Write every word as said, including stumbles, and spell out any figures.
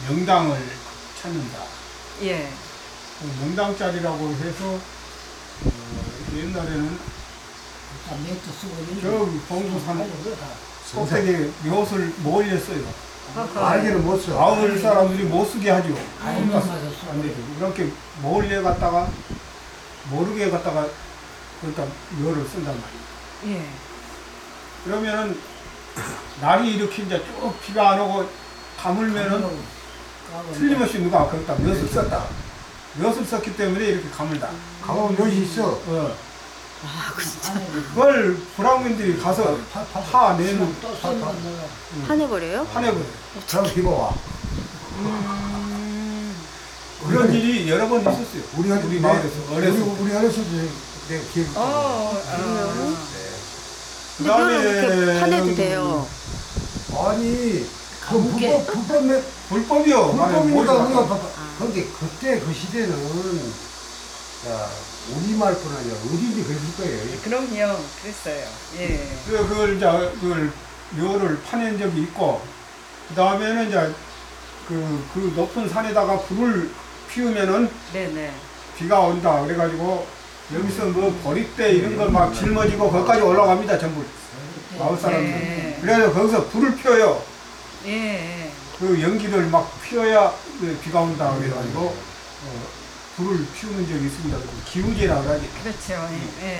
명당을 찾는다. 예. 명당짜리라고 해서 어, 옛날에는 아, 멘트 쓰고 저 봉두산 꼭대기 묘을 못 올렸어요. 알기는 못 써. 마을 사람들이 못 쓰게 하죠. 아이고, 못 맞아, 쓰- 안 되죠. 그렇게 못 올려 갔다가 모르게 갔다가 그러니까 묘를 쓴단 말이에요. 예. 그러면은 날이 이렇게 이제 쭉 비가 안 오고 가물면은 틀림없이 누가 거기다 묘을 썼다. 묘을 썼기 때문에 이렇게 가물다. 가보면 몇이 있어. 어. 아, 진짜. 그걸 브라운민들이 가서 파 내는 또 쓰는 건 내가 파내버려요? 파내버려. 그럼 비가 와. 음. 그런 일이 여러 번 있었어요. 우리 어릴 우리 때, 마을에서 우리, 어렸을 때. 우리 어렸을 때 내가 기억이 어, 어, 어. 그 근데 묘를 이렇게 파내도 돼요. 아니, 그 무게. 불법, 불법매, 불법이요. 불법이니까 우리가 봐- 아. 근데 그때 그 시대는 야, 우리말뿐 아니라 어딘지 그랬을 거예요. 그럼요. 그랬어요. 예. 그래서 그걸 이제 그걸 묘를 파낸 적이 있고 그 다음에는 이제 그, 그 높은 산에다가 불을 피우면은 네네. 비가 온다. 그래가지고 여기서 뭐 보리대 이런 거 막 짊어지고 거기까지 올라갑니다. 전부 마을 사람들. 네. 그래서 거기서 불을 피워요. 예. 그 연기를 막 피워야 비가 온다. 그래가지고 어, 불을 피우는 적이 있습니다. 기우제라 그러지. 그렇죠. 예.